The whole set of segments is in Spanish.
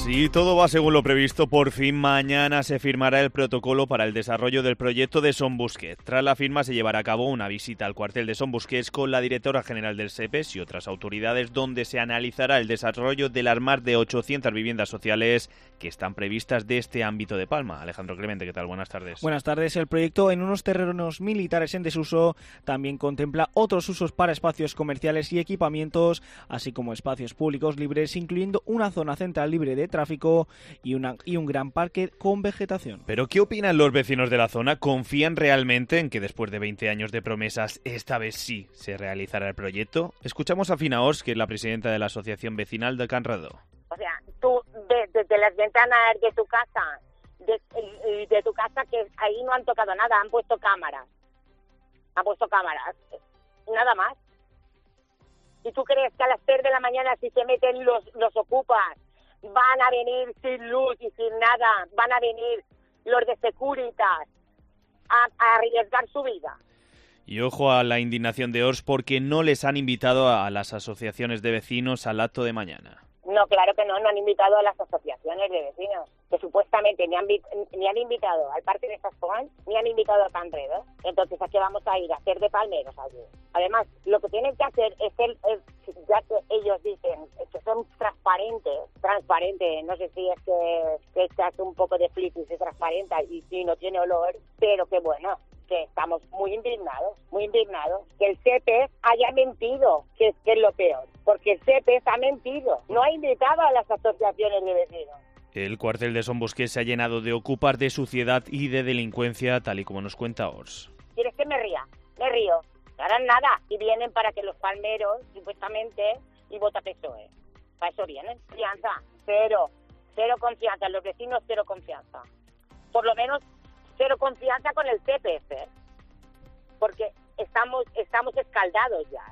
Si todo va según lo previsto, por fin mañana se firmará el protocolo para el desarrollo del proyecto de Son Busquets. Tras la firma se llevará a cabo una visita al cuartel de Son Busquets con la directora general del SEPES y otras autoridades, donde se analizará el desarrollo de las más de 800 viviendas sociales que están previstas de este ámbito de Palma. Alejandro Clemente, ¿qué tal? Buenas tardes. Buenas tardes. El proyecto, en unos terrenos militares en desuso, también contempla otros usos para espacios comerciales y equipamientos, así como espacios públicos libres, incluyendo una zona central libre de tráfico y un gran parque con vegetación. ¿Pero qué opinan los vecinos de la zona? ¿Confían realmente en que después de 20 años de promesas, esta vez sí se realizará el proyecto? Escuchamos a Fina Ors, que es la presidenta de la Asociación Vecinal de Can Redó. O sea, tú desde las ventanas de tu casa, de tu casa, que ahí no han tocado nada, han puesto cámaras, nada más. ¿Y tú crees que a las 3 de la mañana, si se meten los ocupas, van a venir sin luz y sin nada, van a venir los de Securitas a arriesgar su vida? Y ojo a la indignación de Ors, porque no les han invitado a las asociaciones de vecinos al acto de mañana. No, claro que no han invitado a las asociaciones de vecinos, que supuestamente ni han invitado al Parque de San Juan, ni han invitado a Can Redó. Entonces, ¿a qué vamos a ir? A hacer de palmeros allí. Además, lo que tienen que hacer es ya que ellos dicen que son transparentes, no sé si es que echas un poco de flip y se transparenta y si no tiene olor, pero que bueno, que estamos muy indignados, que el SEPES haya mentido, que es lo peor, porque el SEPES ha mentido, no ha invitado a las asociaciones de vecinos. El cuartel de Son Busquets se ha llenado de ocupas, de suciedad y de delincuencia, tal y como nos cuenta Ors. ¿Quieres que me ría? Me río. No harán nada y vienen para que los palmeros, supuestamente, y vota PSOE. Para eso vienen. Confianza, cero confianza. Los vecinos, cero confianza. Por lo menos, cero confianza con el CPF, porque estamos escaldados ya.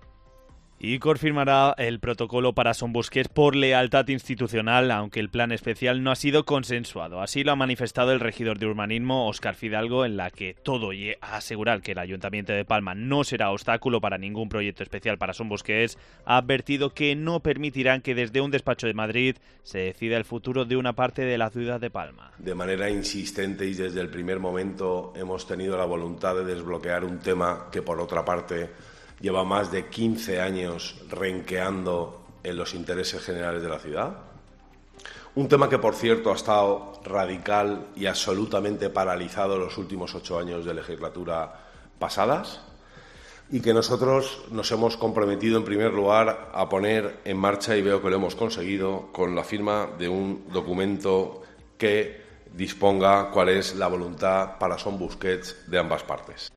Y confirmará el protocolo para Son Busquets por lealtad institucional, aunque el plan especial no ha sido consensuado. Así lo ha manifestado el regidor de urbanismo, Óscar Fidalgo, en la que todo y a asegurar que el Ayuntamiento de Palma no será obstáculo para ningún proyecto especial para Son Busquets, ha advertido que no permitirán que desde un despacho de Madrid se decida el futuro de una parte de la ciudad de Palma. De manera insistente y desde el primer momento hemos tenido la voluntad de desbloquear un tema que, por otra parte, lleva más de 15 años renqueando en los intereses generales de la ciudad. Un tema que, por cierto, ha estado radical y absolutamente paralizado los últimos 8 años de legislatura pasadas y que nosotros nos hemos comprometido, en primer lugar, a poner en marcha, y veo que lo hemos conseguido, con la firma de un documento que disponga cuál es la voluntad para Son Busquets de ambas partes.